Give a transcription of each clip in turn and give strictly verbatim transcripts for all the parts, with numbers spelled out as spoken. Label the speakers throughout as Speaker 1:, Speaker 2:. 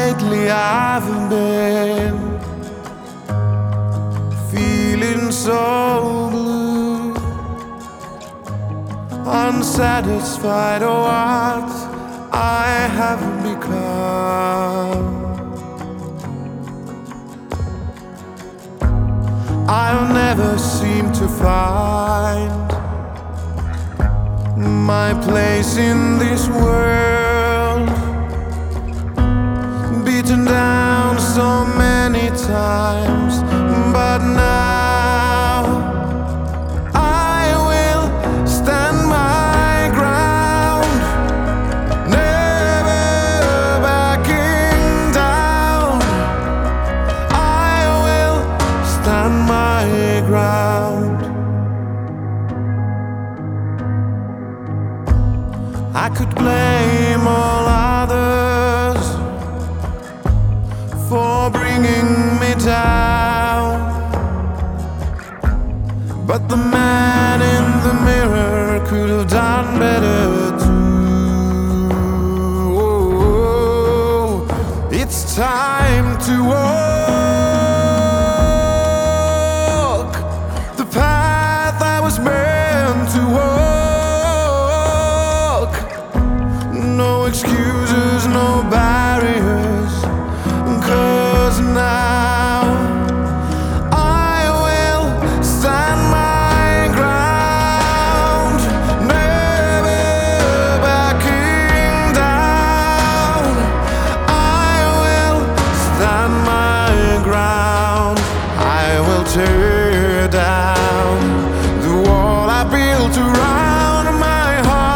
Speaker 1: lately I've been feeling so blue, unsatisfied or what I haven't become. I'll never seem to find my place in this world, beaten down so many times, but now I will stand my ground, never backing down. I will stand my ground. I could blame all others for bringing me down, but the man in the mirror could have done better too. Oh, it's time to walk the path I was meant to walk. No excuses, no barriers, 'cause now I will stand my ground, never backing down. I will stand my ground. I will tear down the wall I built around my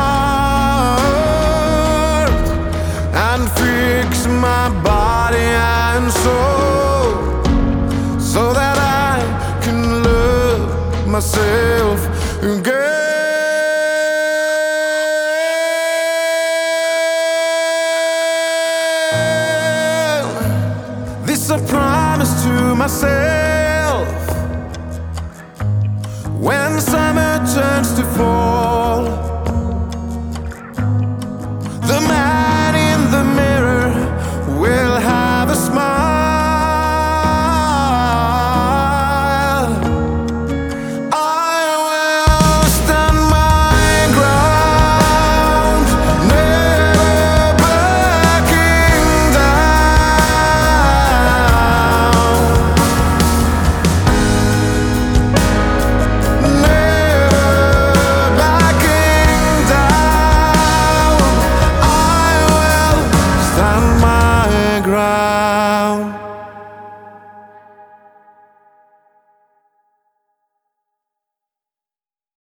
Speaker 1: heart and fix my body and soul, so that I can love myself again.